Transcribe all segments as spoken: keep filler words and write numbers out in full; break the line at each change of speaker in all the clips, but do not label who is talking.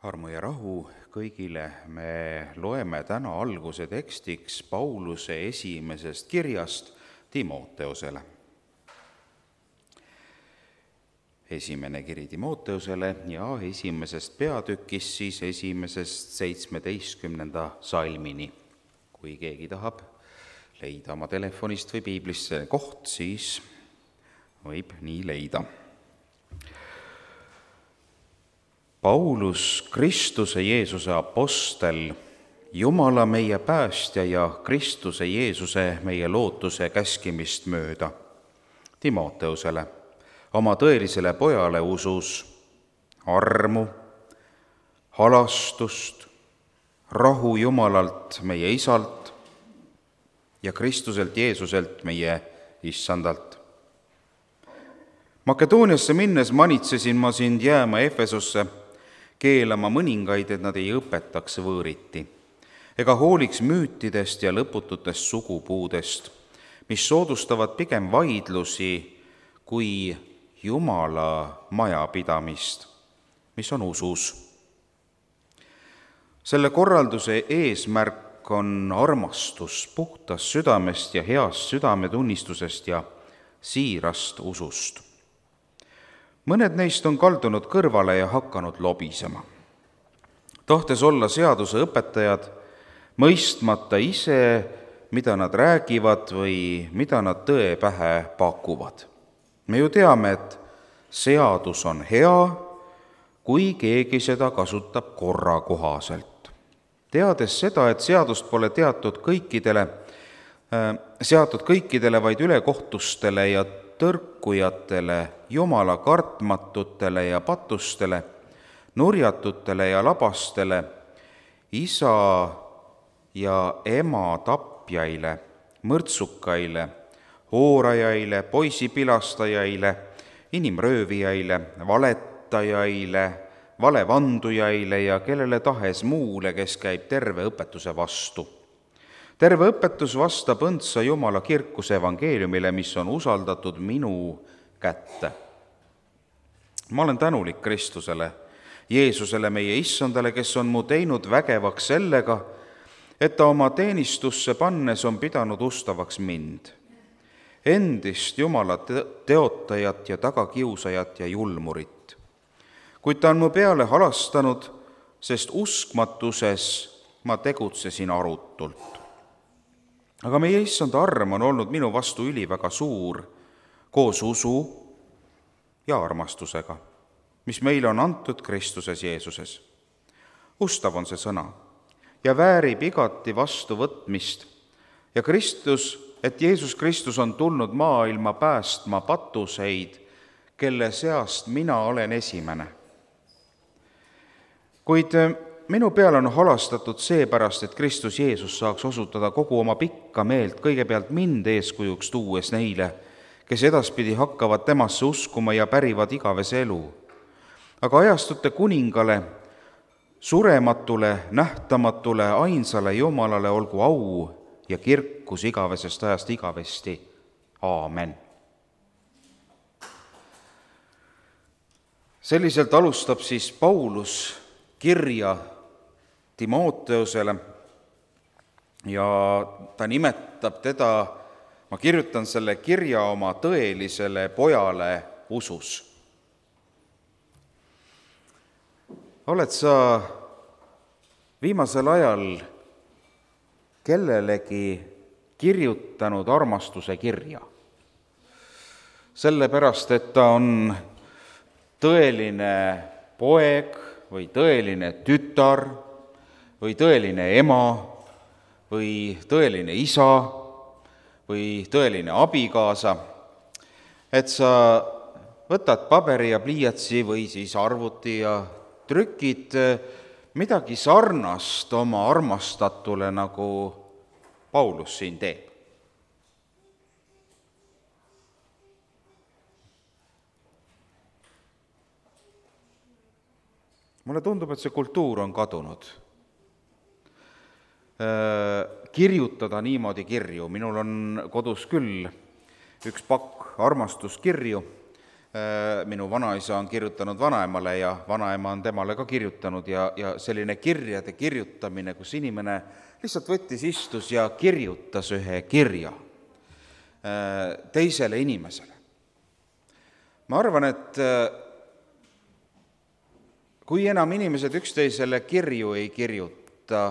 armu ja rahu kõigile. Me loeme täna alguse tekstiks Pauluse esimesest kirjast Timoteusele. Esimene kiri Timoteusele ja esimesest peatükist siis esimesest seitsmeteistkümnenda salmini. Kui keegi tahab leida oma telefonist või piiblist see koht, siis võib nii leida. Paulus, Kristuse Jeesuse apostel, Jumala meie päästja ja Kristuse Jeesuse meie lootuse käskimist mööda, Timoteusele, oma tõelisele pojale usus, armu, halastust, rahu Jumalalt meie Isalt ja Kristuselt Jeesuselt meie Issandalt. Makedooniasse minnes manitsesin ma sind jääma Efesosse, keelama mõningaid, et nad ei õpetaks võõriti, ega hooliks müütidest ja lõpututest sugupuudest, mis soodustavad pigem vaidlusi kui Jumala majapidamist, mis on usus. Selle korralduse eesmärk on armastus puhtast südamest ja heast südametunnistusest ja siirast usust. Mõned neist on kaldunud kõrvale ja hakanud lobisema, tahtes olla seaduse õpetajad, mõistmata ise, mida nad räägivad või mida nad tõe pähe pakuvad. Me ju teame, et seadus on hea, kui keegi seda kasutab korra kohaselt. Teades seda, et seadust pole teatud kõikidele, seatud kõikidele, vaid ülekohtustele ja tõrkujatele, Jumala kartmatutele ja patustele, nurjatutele ja labastele, isa ja ema tapjaile, mõrtsukaile, hoorajaile, poisipilastajaile, inimröövijaile, valetajaile, valevandujaile ja kellele tahes muule, kes käib terve õpetuse vastu. Terve õpetus vastab õndsa Jumala kirkuse evangeeliumile, mis on usaldatud minu kätte. Ma olen tänulik Kristusele, Jeesusele meie Issandale, kes on mu teinud vägevaks sellega, et ta oma teenistusse pannes on pidanud ustavaks mind, endist Jumala teotajat ja tagakiusajat ja julmurit. Kuid ta on mu peale halastanud, sest uskmatuses ma tegutsesin arutult. Aga meie Issanda arm on olnud minu vastu üliväga suur, koos usu ja armastusega, mis meile on antud Kristuses Jeesuses. Ustav on see sõna ja väärib igati vastuvõtmist ja Kristus, et Jeesus Kristus on tulnud maailma päästma patuseid, kelle seast mina olen esimene. Kuid minu peale on halastatud seepärast, et Kristus Jeesus saaks osutada kogu oma pikka meelt kõigepealt mind eeskujuks tuues neile, kes edaspidi hakkavad temasse uskuma ja pärivad igavese elu. Aga ajastute kuningale, surematule, nähtamatule, ainsale Jumalale olgu au ja kirkus igavesest ajast igavesti. Aamen. Selliselt alustab siis Paulus kirja Timoteusele ja ta nimetab teda, ma kirjutan selle kirja oma tõelisele pojale usus. Oled sa viimasel ajal kellelegi kirjutanud armastuse kirja? Sellepärast, et ta on tõeline poeg või tõeline tütar või tõeline ema või tõeline isa või tõeline abikaasa, et sa võtad paberi ja pliiatsi või siis arvuti ja trükid midagi sarnast oma armastatule, nagu Paulus siin teeb. Mulle tundub, et see kultuur on kadunud. Kirjutada niimoodi kirju. Minul on kodus küll üks pakk armastuskirju, minu vanaisa on kirjutanud vanaemale ja vanaema on temale ka kirjutanud ja, ja selline kirjade kirjutamine, kus inimene lihtsalt võttis, istus ja kirjutas ühe kirja teisele inimesele. Ma arvan, et kui enam inimesed üksteisele kirju ei kirjuta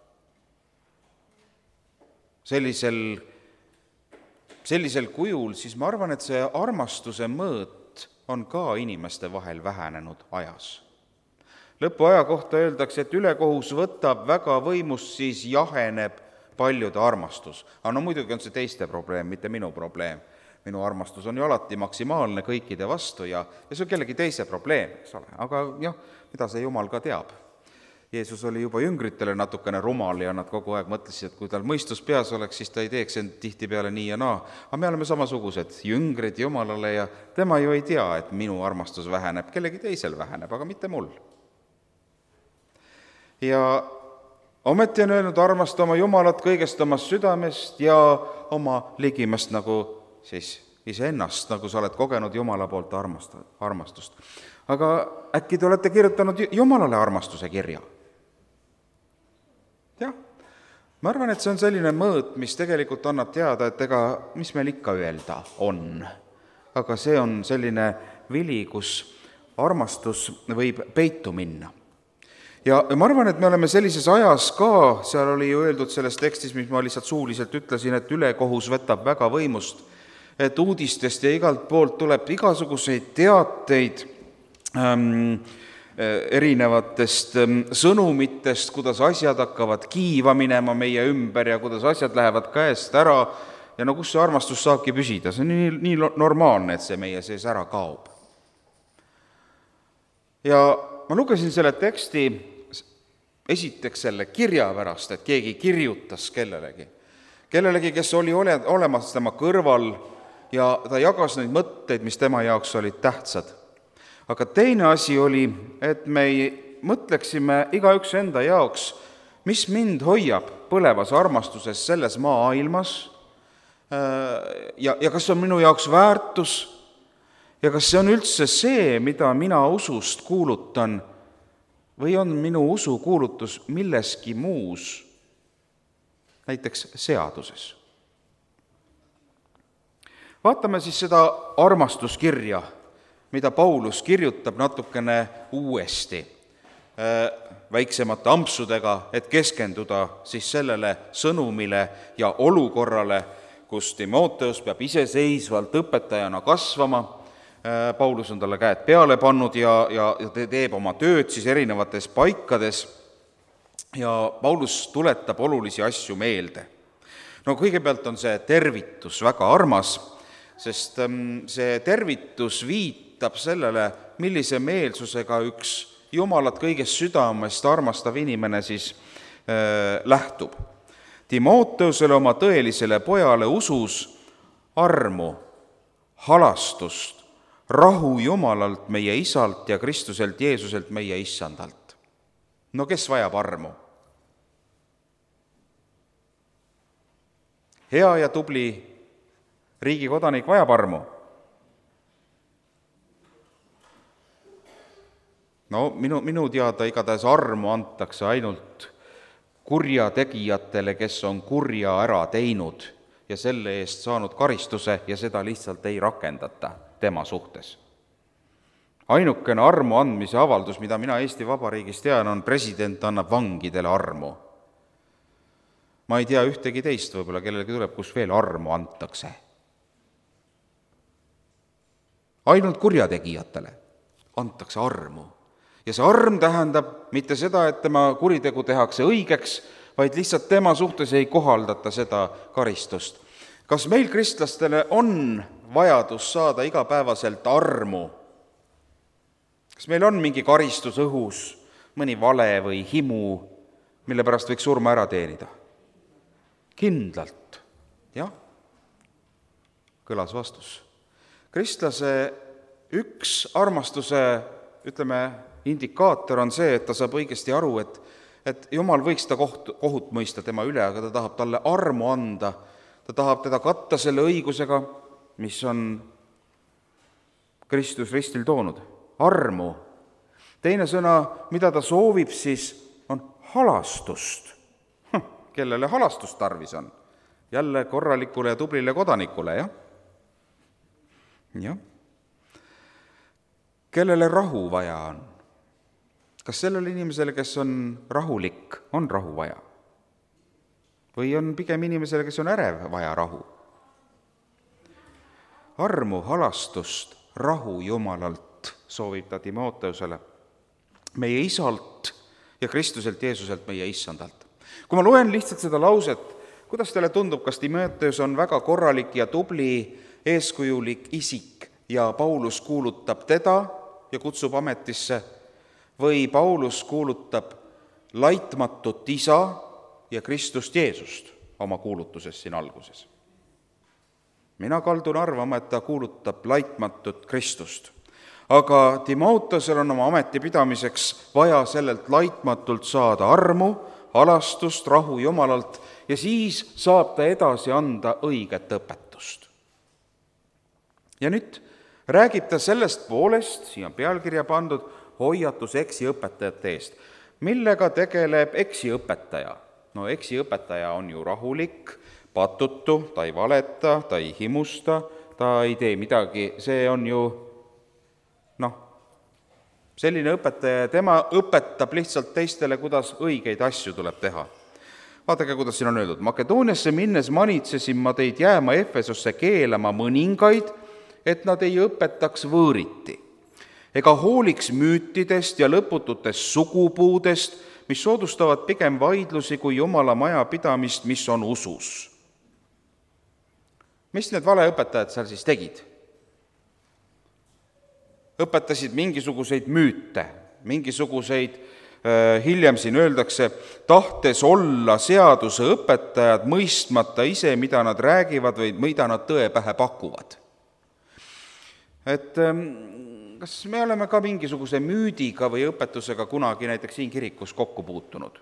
sellisel, sellisel kujul, siis ma arvan, et see armastuse mõõt on ka inimeste vahel vähenenud ajas. Lõpuaja kohta öeldakse, et ülekohus võtab väga võimust, siis jaheneb paljude armastus. Aga no muidugi on see teiste probleem, mitte minu probleem. Minu armastus on ju alati maksimaalne kõikide vastu ja, ja see on kellegi teise probleem, eks ole. Aga jah, mida see Jumal ka teab. Jeesus oli juba jüngritele natukene rumal ja nad kogu aeg mõtlesid, et kui tal mõistus peas oleks, siis ta ei teeks end tihtipeale nii ja naa. Aga me oleme samasugused jüngrid Jumalale ja tema ju ei tea, et minu armastus väheneb, kellegi teisel väheneb, aga mitte mul. Ja ometi on öelnud, armasta oma Jumalat kõigest omast südamest ja oma ligimest nagu siis iseennast, nagu sa oled kogenud Jumala poolt armastust. Aga äkki te olete kirjutanud Jumalale armastuse kirja? Jah, ma arvan, et see on selline mõõt, mis tegelikult annab teada, et ega mis meil ikka öelda on. Aga see on selline vili, kus armastus võib peitu minna. Ja ma arvan, et me oleme sellises ajas ka, seal oli ju öeldud selles tekstis, mis ma lihtsalt suuliselt ütlesin, et ülekohus võtab väga võimust, et uudistest ja igalt poolt tuleb igasuguseid teateid ähm, erinevatest ähm, sõnumitest, kuidas asjad hakkavad kiiva minema meie ümber ja kuidas asjad lähevad käest ära ja no kus see armastus saabki püsida, see on nii, nii normaalne, et see meie sees ära kaob. Ja ma lugesin selle teksti esiteks selle kirja pärast, et keegi kirjutas kellelegi, kellelegi, kes oli ole, olemas tema kõrval ja ta jagas neid mõtteid, mis tema jaoks olid tähtsad. Aga teine asi oli, et me mõtleksime igaüks enda jaoks, mis mind hoiab põlevas armastuses selles maailmas ja, ja kas on minu jaoks väärtus ja kas see on üldse see, mida mina usust kuulutan või on minu usu kuulutus milleski muus, näiteks seaduses. Vaatame siis seda armastuskirja, mida Paulus kirjutab natukene uuesti väiksemate ampsudega, et keskenduda siis sellele sõnumile ja olukorrale, kus Timoteus peab iseseisvalt õpetajana kasvama. Paulus on talle käed peale pannud ja, ja, ja teeb oma tööd siis erinevates paikades ja Paulus tuletab olulisi asju meelde. No kõigepealt on see tervitus väga armas, sest see tervitus viitab sellele, millise meelsusega üks Jumalat kõigest südamest armastav inimene siis äh, lähtub. Timoteusele, oma tõelisele pojale usus armu, halastust, rahu Jumalalt, meie Isalt ja Kristuselt Jeesuselt, meie Issandalt. No kes vajab armu? Hea ja tubli riigikodanik vajab armu. No minu, minu teada igatahes armu antakse ainult kurjategijatele, kes on kurja ära teinud ja selle eest saanud karistuse ja seda lihtsalt ei rakendata tema suhtes. Ainukene armu andmise avaldus, mida mina Eesti Vabariigis tean, on president annab vangidele armu. Ma ei tea ühtegi teist võib-olla, kellelegi tuleb, kus veel armu antakse. Ainult kurjategijatele antakse armu. Ja see arm tähendab mitte seda, et tema kuritegu tehakse õigeks, vaid lihtsalt tema suhtes ei kohaldata seda karistust. Kas meil kristlastele on vajadus saada igapäevaselt armu? Kas meil on mingi karistus õhus, mõni vale või himu, mille pärast võiks surma ära teenida? Kindlalt, jah, kõlas vastus. Kristlase üks armastuse, ütleme, indikaator on see, et ta saab õigesti aru, et, et Jumal võiks ta koht, kohut mõista tema üle, aga ta tahab talle armu anda, ta tahab teda katta selle õigusega, mis on Kristus ristil toonud? Armu. Teine sõna, mida ta soovib, siis on halastust. Kellele halastust tarvis on? Jälle korralikule ja tublile kodanikule, jah? Jah. Kellele rahu vaja on? Kas sellele inimesele, kes on rahulik, on rahu vaja? Või on pigem inimesele, kes on ärev, vaja rahu? Armu, halastust, rahu Jumalalt soovib ta Timoteusele, meie isalt ja Kristuselt Jeesuselt, meie issandalt. Kui ma loen lihtsalt seda lauset, kuidas teile tundub, kas Timoteus on väga korralik ja tubli eeskujulik isik ja Paulus kuulutab teda ja kutsub ametisse, või Paulus kuulutab laitmatut isa ja Kristust Jeesust oma kuulutuses siin alguses? Mina kaldun arvama, et ta kuulutab laitmatut Kristust. Aga Timoteusel on oma ametipidamiseks vaja sellelt laitmatult saada armu, halastust, rahu Jumalalt ja siis saab ta edasi anda õiget õpetust. Ja nüüd räägib ta sellest poolest, siia on pealkirja pandud, hoiatus eksiõpetajate eest. Millega tegeleb eksiõpetaja? No eksiõpetaja on ju rahulik, patutu, ta ei valeta, ta ei himusta, ta ei tee midagi, see on ju, noh, selline õpetaja, tema õpetab lihtsalt teistele, kuidas õigeid asju tuleb teha. Vaadake, kuidas siin on öeldud. Makedooniasse minnes manitsesin ma teid jääma Efesosse keelama mõningaid, et nad ei õpetaks võõriti, ega hooliks müütidest ja lõpututest sugupuudest, mis soodustavad pigem vaidlusi kui Jumala majapidamist, mis on usus. Mis need valeõpetajad seal siis tegid? Õpetasid mingisuguseid müüte, mingisuguseid, äh, hiljem siin öeldakse, tahtes olla seaduse õpetajad, mõistmata ise, mida nad räägivad või mida nad tõe pähe pakuvad. Et ähm, kas me oleme ka mingisuguse müüdiga või õpetusega kunagi näiteks siin kirikus kokku puutunud?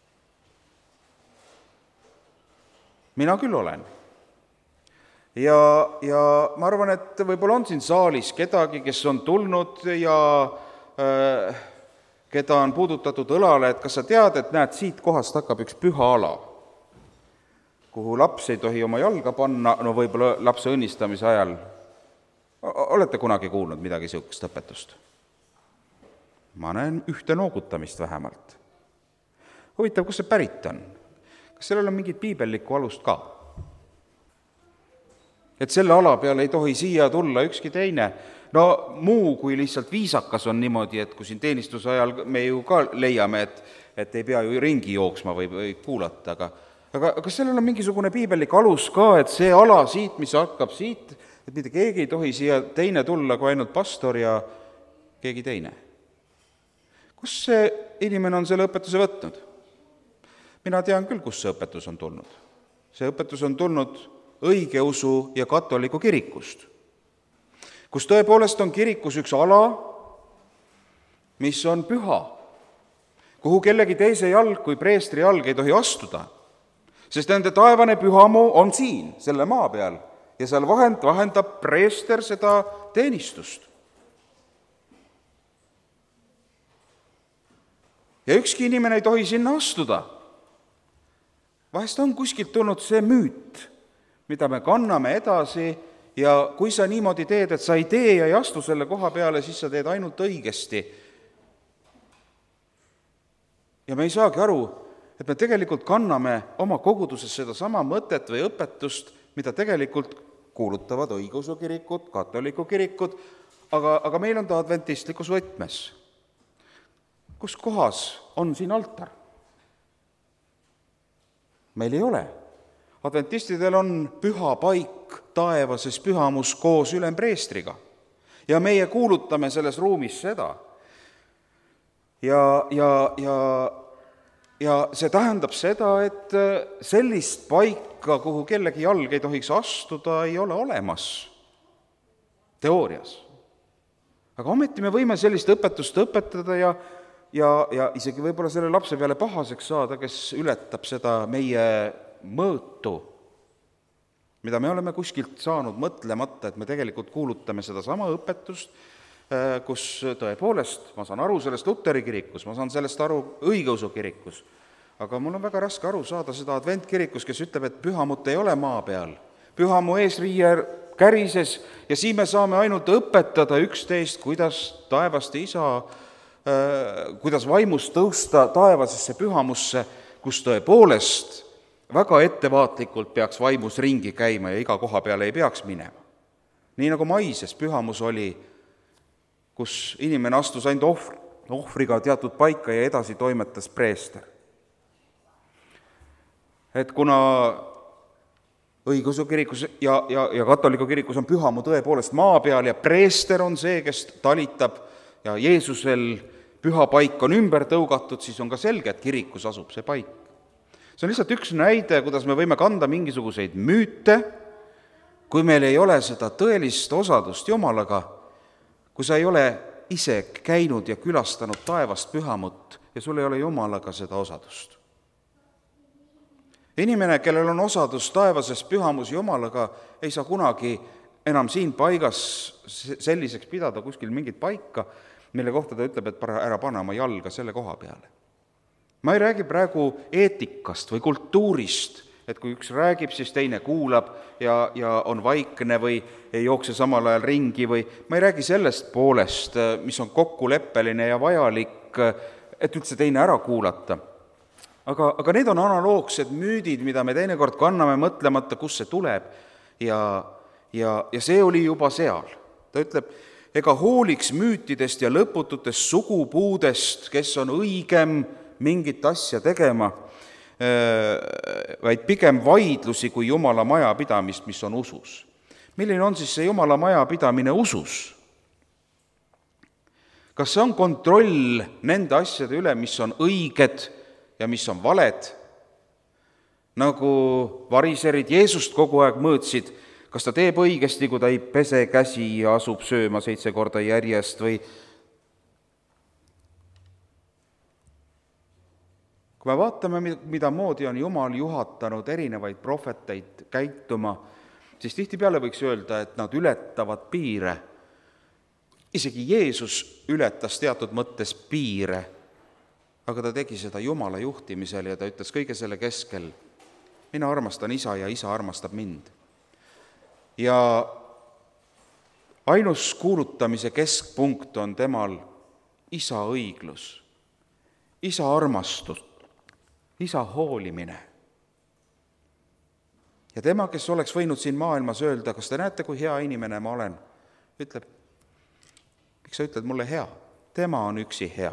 Mina küll olen. Ja, ja ma arvan, et võib-olla on siin saalis kedagi, kes on tulnud ja äh, keda on puudutatud õlale, et kas sa tead, et näed, siit kohast hakkab üks püha ala, kuhu laps ei tohi oma jalga panna, no võib-olla lapse õnnistamise ajal. Olete kunagi kuulnud midagi siukest õpetust? Ma näen ühte noogutamist vähemalt. Huvitav, kus see pärit on? Kas sellel on mingit piibellikku alust ka? Et selle ala peale ei tohi siia tulla ükski teine, no muu kui lihtsalt viisakas on niimoodi, et kui siin teenistuse ajal me ju ka leiame, et, et ei pea ju ringi jooksma või, või kuulata, aga, aga kas sellel on mingisugune piibellik alus ka, et see ala siit, mis hakkab siit, et mitte keegi ei tohi siia teine tulla kui ainult pastor ja keegi teine? Kus see inimene on selle õpetuse võtnud? Mina tean küll, kus see õpetus on tulnud. See õpetus on tulnud õigeusu ja katoliku kirikust, kus tõepoolest on kirikus üks ala, mis on püha, kuhu kellegi teise jalg kui preestri jalg ei tohi astuda, sest nende taevane pühamu on siin, selle maa peal, ja seal vahend, vahendab preester seda teenistust. Ja ükski inimene ei tohi sinna astuda. Vahest on kuskilt tulnud see müüt, mida me kanname edasi, ja kui sa niimoodi teed, et sa ei tee ja ei astu selle koha peale, siis sa teed ainult õigesti. Ja me ei saagi aru, et me tegelikult kanname oma koguduses seda sama mõtet või õpetust, mida tegelikult kuulutavad õigeusu kirikud, katoliku kirikud, aga, aga meil on ta adventistlikus võtmes. Kus kohas on siin altar? Meil ei ole. Adventistidel on püha paik taevases pühamus koos ülempreestriga. Ja meie kuulutame selles ruumis seda. Ja, ja, ja, ja see tähendab seda, et sellist paika, kuhu kellegi jalg ei tohiks astuda, ei ole olemas teoorias. Aga ometi me võime sellist õpetust õpetada ja, ja, ja isegi võib-olla selle lapse peale pahaseks saada, kes ületab seda meie mõõtu. mida me oleme kuskilt saanud mõtlemata, et me tegelikult kuulutame seda sama õpetust, kus tõepoolest, ma saan aru sellest Luteri kirikus, ma saan sellest aru õigeusu kirikus, aga mul on väga raske aru saada seda adventkirikus, kes ütleb, et pühamut ei ole maa peal. Pühamu eesriie kärises ja siin me saame ainult õpetada üksteist, kuidas taevast isa, kuidas vaimus tõusta taevasesse pühamusse, kus tõepoolest väga ettevaatlikult peaks vaimus ringi käima ja iga koha peale ei peaks minema. Nii nagu maises pühamus oli, kus inimene astus ainult ohvri, ohvriga teatud paika ja edasi toimetas preester. Et kuna õigeusu kirikus ja, ja, ja katoliku kirikus on pühamu tõepoolest maa peal ja preester on see, kes talitab ja Jeesusel püha paik on ümber tõugatud, siis on ka selge, et kirikus asub see paik. See on lihtsalt üks näide, kuidas me võime kanda mingisuguseid müüte, kui meil ei ole seda tõelist osadust Jumalaga, kui sa ei ole ise käinud ja külastanud taevast pühamut ja sul ei ole Jumalaga seda osadust. Inimene, kellel on osadus taevases pühamus Jumalaga, ei saa kunagi enam siin paigas selliseks pidada kuskil mingit paika, mille kohta ta ütleb, et ära pane oma jalga selle koha peale. Ma ei räägi praegu eetikast või kultuurist, et kui üks räägib, siis teine kuulab ja, ja on vaikne või ei jookse samal ajal ringi või ma ei räägi sellest poolest, mis on kokkuleppeline ja vajalik, et üldse teine ära kuulata. Aga, aga need on analoogsed müüdid, mida me teinekord kanname mõtlemata, kus see tuleb ja, ja, ja see oli juba seal. Ta ütleb, ega hooliks müütidest ja lõpututest sugupuudest, kes on õigem mingit asja tegema, vaid pigem vaidlusi kui Jumala majapidamist, mis on usus. Milline on siis see Jumala majapidamine usus? Kas see on kontroll nende asjade üle, mis on õiged ja mis on valed, nagu variserid Jeesust kogu aeg mõõtsid, kas ta teeb õigesti, kui ta ei pese käsi ja asub sööma seitse korda järjest või kui me vaatame, mida moodi on Jumal juhatanud erinevaid prohveteid käituma, siis tihtipeale võiks öelda, et nad ületavad piire. Isegi Jeesus ületas teatud mõttes piire, aga ta tegi seda Jumala juhtimisel ja ta ütles kõige selle keskel, mina armastan isa ja isa armastab mind. Ja ainus kuulutamise keskpunkt on temal isa õiglus, isa armastus, isa hoolimine. Ja tema, kes oleks võinud siin maailmas öelda, kas te näete, kui hea inimene ma olen, ütleb, miks sa ütled mulle hea? Tema on üksi hea.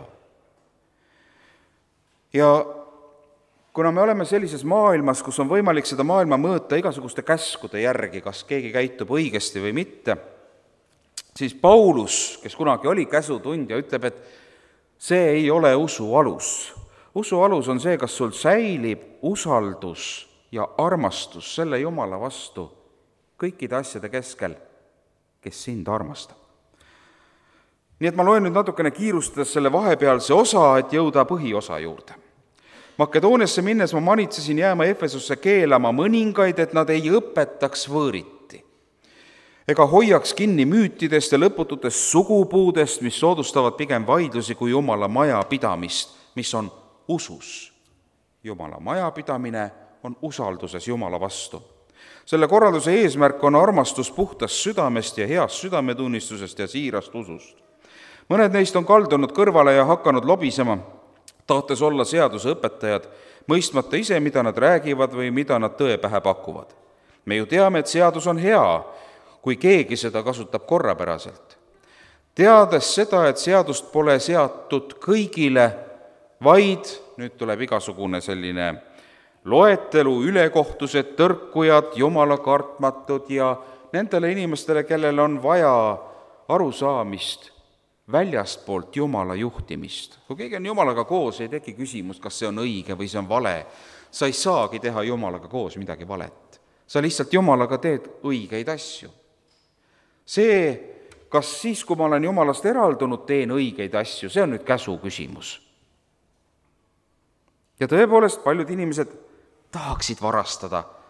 Ja kuna me oleme sellises maailmas, kus on võimalik seda maailma mõõta igasuguste käskude järgi, kas keegi käitub õigesti või mitte, siis Paulus, kes kunagi oli käsutundja, ütleb, et see ei ole usu alus. Usu alus on see, kas sul säilib usaldus ja armastus selle Jumala vastu kõikide asjade keskel, kes sind armastab. Nii et ma loen nüüd natukene kiirustades selle vahepealse osa, et jõuda põhiosa juurde. Makedooniasse minnes ma manitsesin jääma Efesusse keelama mõningaid, et nad ei õpetaks võõriti, ega hoiaks kinni müütidest ja lõpututest sugupuudest, mis soodustavad pigem vaidlusi kui Jumala majapidamist, mis on usus. Jumala majapidamine on usalduses Jumala vastu. Selle korralduse eesmärk on armastus puhtast südamest ja heast südametunnistusest ja siirast usust. Mõned neist on kaldunud kõrvale ja hakanud lobisema, tahtes olla seaduse õpetajad, mõistmata ise, mida nad räägivad või mida nad tõe pähe pakuvad. Me ju teame, et seadus on hea, kui keegi seda kasutab korrapäraselt. Teades seda, et seadust pole seatud kõigile, vaid, nüüd tuleb igasugune selline loetelu, ülekohtused, tõrkujad, Jumala kartmatud ja nendele inimestele, kellel on vaja arusaamist väljastpoolt Jumala juhtimist. Kui keegi on Jumalaga koos, ei teki küsimus, kas see on õige või see on vale. Sa ei saagi teha Jumalaga koos midagi valet. Sa lihtsalt Jumalaga teed õigeid asju. See, kas siis, kui ma olen Jumalast eraldunud, teen õigeid asju, see on nüüd käsu küsimus. Ja tõepoolest, paljud inimesed tahaksid varastada,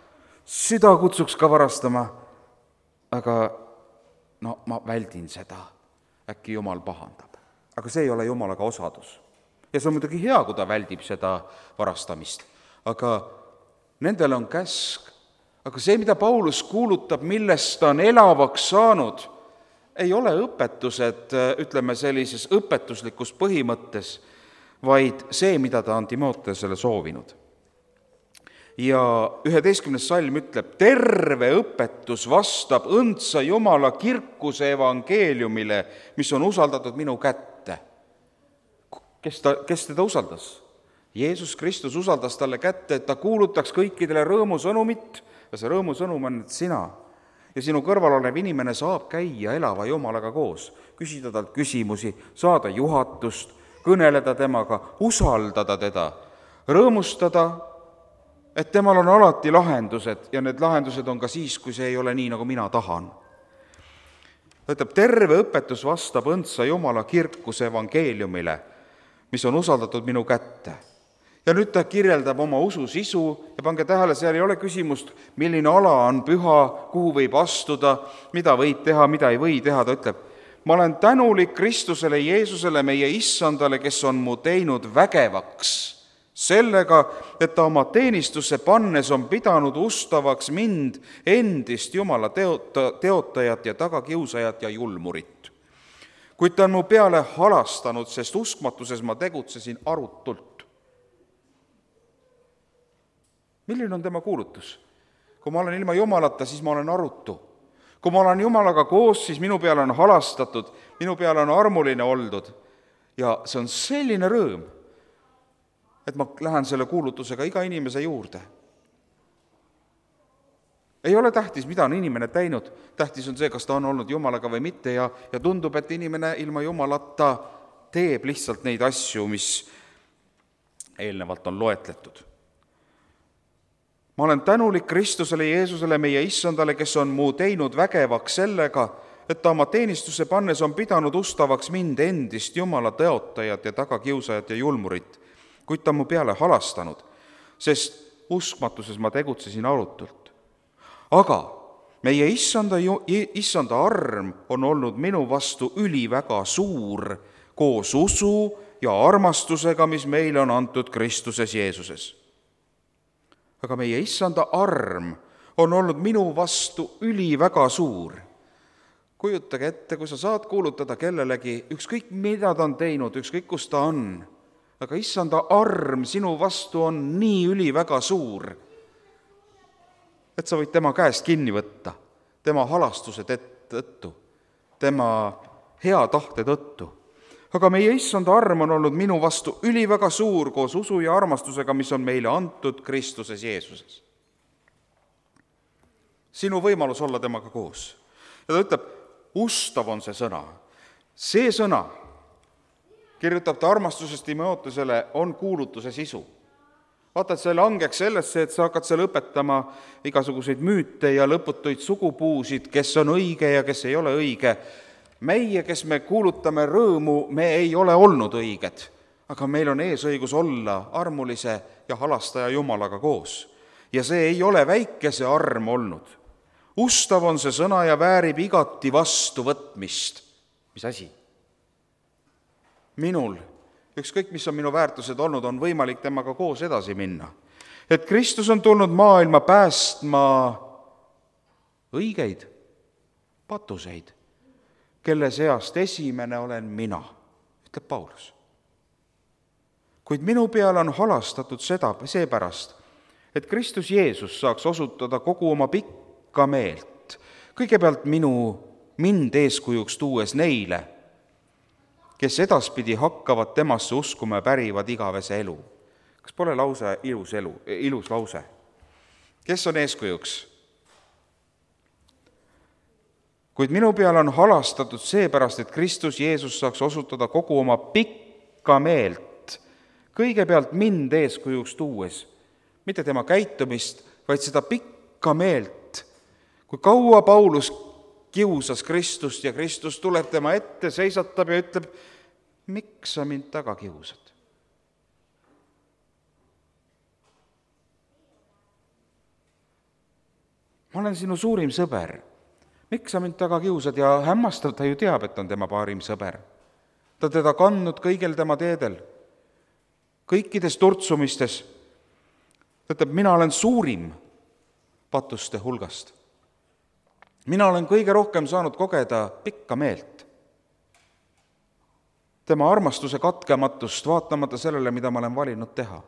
süda kutsuks ka varastama, aga no ma väldin seda, äkki Jumal pahandab. Aga see ei ole Jumalaga osadus. Ja see on muidugi hea, kui ta väldib seda varastamist, aga nendel on käsk. Aga see, mida Paulus kuulutab, millest ta on elavaks saanud, ei ole õpetused, ütleme sellises õpetuslikus põhimõttes, vaid see, mida ta on Timoteusele soovinud. Ja üheteistkümnes salm ütleb, terve õpetus vastab õndsa Jumala kirkuse evangeeliumile, mis on usaldatud minu kätte. Kes, ta, kes teda usaldas? Jeesus Kristus usaldas talle kätte, et ta kuulutaks kõikidele rõõmusõnumit, ja see rõõmusõnum on, et sina ja sinu kõrval olev inimene saab käia elava Jumalaga koos, küsida talt küsimusi, saada juhatust, kõneleda temaga, usaldada teda, rõõmustada, et temal on alati lahendused ja need lahendused on ka siis, kui see ei ole nii, nagu mina tahan. Ta ütleb, terve õpetus vastab õndsa Jumala kirkuse evangeeliumile, mis on usaldatud minu kätte. Ja nüüd ta kirjeldab oma usu sisu ja pange tähele, seal ei ole küsimust, milline ala on püha, kuhu võib astuda, mida võib teha, mida ei või teha. Ta ütleb, ma olen tänulik Kristusele Jeesusele, meie issandale, kes on mu teinud vägevaks sellega, et ta oma teenistusse pannes on pidanud ustavaks mind, endist Jumala teota, teotajat ja tagakiusajat ja julmurit. Kuid ta on mu peale halastanud, sest uskmatuses ma tegutsesin arutult. Milline on tema kuulutus? Kui ma olen ilma Jumalata, siis ma olen arutu. Kui ma olen Jumalaga koos, siis minu peale on halastatud, minu peale on armuline oldud. Ja see on selline rõõm, et ma lähen selle kuulutusega iga inimese juurde. Ei ole tähtis, mida on inimene teinud. Tähtis on see, kas ta on olnud Jumalaga või mitte ja, ja tundub, et inimene ilma Jumalata teeb lihtsalt neid asju, mis eelnevalt on loetletud. Ma olen tänulik Kristusele Jeesusele, meie issandale, kes on mu teinud vägevaks sellega, et ta oma teenistusse pannes on pidanud ustavaks mind endist Jumala teotajat ja tagakiusajat ja julmurit, kuid ta on mu peale halastanud, sest uskmatuses ma tegutsesin arutult. Aga meie issanda, issanda arm on olnud minu vastu üliväga suur koos usu ja armastusega, mis meile on antud Kristuses Jeesuses. Aga meie issanda arm on olnud minu vastu üliväga suur. Kujutage ette, kui sa saad kuulutada kellelegi, ükskõik mida ta on teinud, ükskõik kus ta on, aga issanda arm sinu vastu on nii üliväga suur, et sa võid tema käest kinni võtta, tema halastuse tõttu, tema hea tahte tõttu. Aga meie issanda arm on olnud minu vastu üliväga suur koos usu ja armastusega, mis on meile antud Kristuses Jeesuses. Sinu võimalus olla temaga koos. Ja ta ütleb, ustav on see sõna. See sõna, kirjutab ta armastusest Timoteusele, on kuulutuse sisu. Vaata, et see langeks sellesse, et sa hakkad seal õpetama igasuguseid müüte ja lõputuid sugupuusid, kes on õige ja kes ei ole õige. Meie, kes me kuulutame rõõmu, me ei ole olnud õiged, aga meil on eesõigus olla armulise ja halastaja Jumalaga koos. Ja see ei ole väike see arm olnud. Ustav on see sõna ja väärib igati vastuvõtmist. Mis asi? Minul, ükskõik mis on minu väärtused olnud, on võimalik temaga koos edasi minna. Et Kristus on tulnud maailma päästma õigeid, patuseid, kelle seast esimene olen mina, ütleb Paulus. Kuid minu peale on halastatud seda seepärast, et Kristus Jeesus saaks osutada kogu oma pikka meelt, kõigepealt minu, mind eeskujuks tuues neile, kes edaspidi hakkavad temasse uskuma ja pärivad igavese elu. Kas pole lause ilus, elu, ilus lause? Kes on eeskujuks? Kuid minu peale on halastatud seepärast, et Kristus Jeesus saaks osutada kogu oma pikka meelt, kõigepealt mind eeskujuks tuues, mitte tema käitumist, vaid seda pikka meelt. Kui kaua Paulus kiusas Kristust ja Kristus tuleb tema ette, seisatab ja ütleb, miks sa mind taga kiusad? ma olen sinu suurim sõber. Miks sa mind taga kiusad? Ja hämmastav, ta ju teab, et on tema parim sõber. Ta teda kandnud kõigel tema teedel, kõikides turtsumistes. Ta ütleb, mina olen suurim patuste hulgast. Mina olen kõige rohkem saanud kogeda pikka meelt. Tema armastuse katkematust, vaatamata sellele, mida ma olen valinud teha.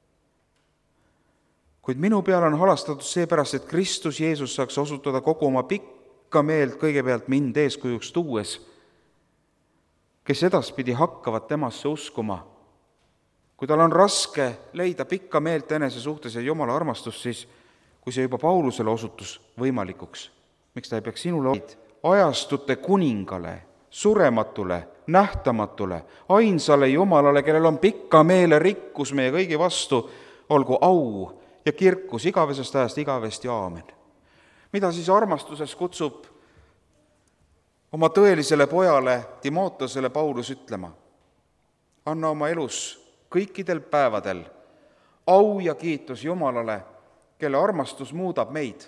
Kuid minu peale on halastatud seepärast, et Kristus Jeesus saaks osutada kogu oma pikka meelt kõigepealt mind eeskujuks tuues, kes edaspidi hakkavad temasse uskuma. Kui tal on raske leida pikka meelt enese suhtes ja Jumala armastust, siis kui see juba Paulusele osutus võimalikuks, miks ta ei peaks sinule ajastute kuningale, surematule, nähtamatule, ainsale Jumalale, kellel on pikka meele rikkus meie kõigi vastu, olgu au ja kirkus igavesest ajast igavesti, aamen. Mida siis armastuses kutsub oma tõelisele pojale Timotosele Paulus ütlema? Anna oma elus kõikidel päevadel au ja kiitus Jumalale, kelle armastus muudab meid,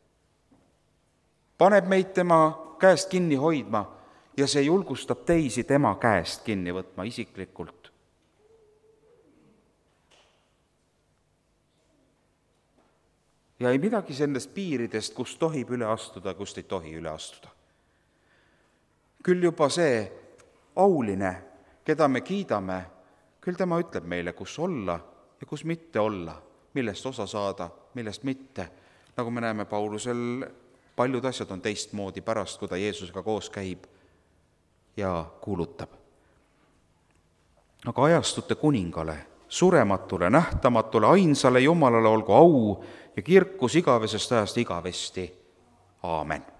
paneb meid tema käest kinni hoidma ja see julgustab teisi tema käest kinni võtma isiklikult. Ja ei midagi sellest piiridest, kust tohib üle astuda, kust ei tohi üle astuda. Küll juba see auline, keda me kiidame, küll tema ütleb meile, kus olla ja kus mitte olla, millest osa saada, millest mitte. Nagu me näeme Paulusel, paljud asjad on teistmoodi pärast, kui ta Jeesusega koos käib ja kuulutab. Aga ajastute kuningale, surematule, nähtamatule, ainsale Jumalale olgu au ja kirkus igavesest ajast igavesti. Aamen.